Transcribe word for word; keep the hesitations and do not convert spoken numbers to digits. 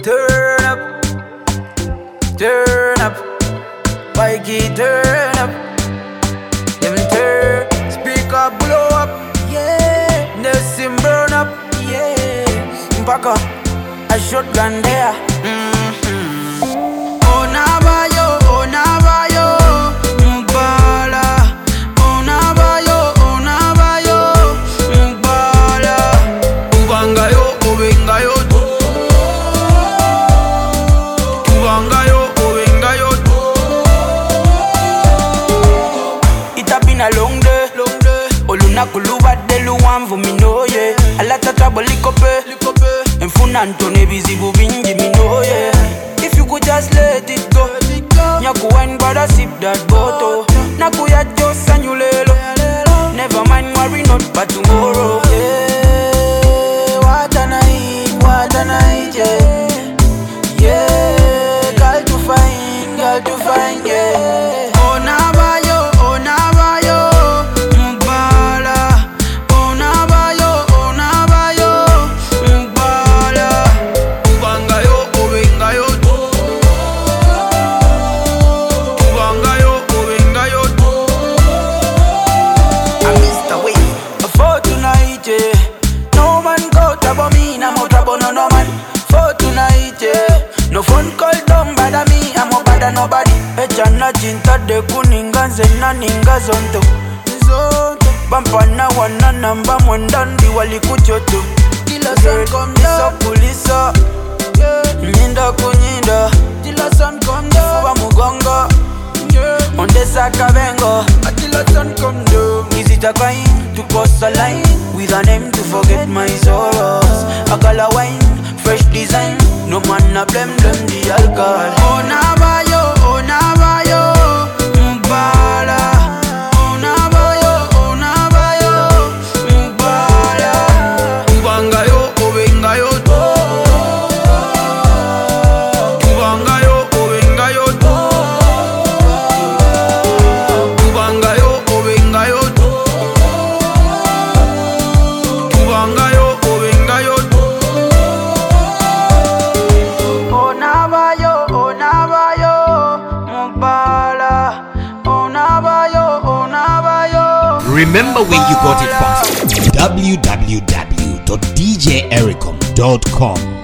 turn up, turn up, Mikey turn up, them turn, speaker blow up, yeah, Nelson burn up, yeah, Mpaka, a shotgun there, mm-hmm. Oh Navajo, oh Navajo, Mbala, oh Navajo, oh Navajo, Mbala, Ubangayo, Ubengayo, Ubangayo, Ubengayo. It have been a long day, long day. Oluna kuluba delu wanvu minoye. Alata trouble likope, likope. Mfuna ntone bizibu bingi minoye. If you could just let it go, Nyaku wine brother sip that bottle. Nakuya just anyulelo. Never mind worry not but tomorrow. Yeah, what a night, what a night, yeah. Yeah, girl to find, girl to find, yeah. Oh Navajo, oh Navajo, Mbala. Oh Navajo, oh Navajo, Mbala. Ubangayo, Ubengayo. Ubangayo, Ubengayo. I missed the way. For tonight, yeah. No man go tabo me, na mo tabo no no man. For tonight, yeah. No phone call don't bother me, I'm no bother nobody. Echana jinta de kuninga zena ninga zonto. Zonto. Bampana wana namba mwendandi wali kuchoto. Tila son come down. Pulisa, nyinda kunyinda. Tila son come down. Fuba mugonga, onde saka bengo. Tila son come down. Is it a crime to cross a line with a name to forget my sorrows? A color wine, fresh design. No man a blame them the alcohol. Oh Navajo, oh Navajo, Mbala. Oh Navajo, oh Navajo, Mbala. Ubangayo, Ubengayo. Ubangayo, Ubengayo. Ubangayo, Ubengayo. Ubangayo, Ubengayo. Oh Navajo, oh Navajo, Mbala. Oh Navajo, oh Navajo. Remember where you got it from. w w w dot d j ericom dot com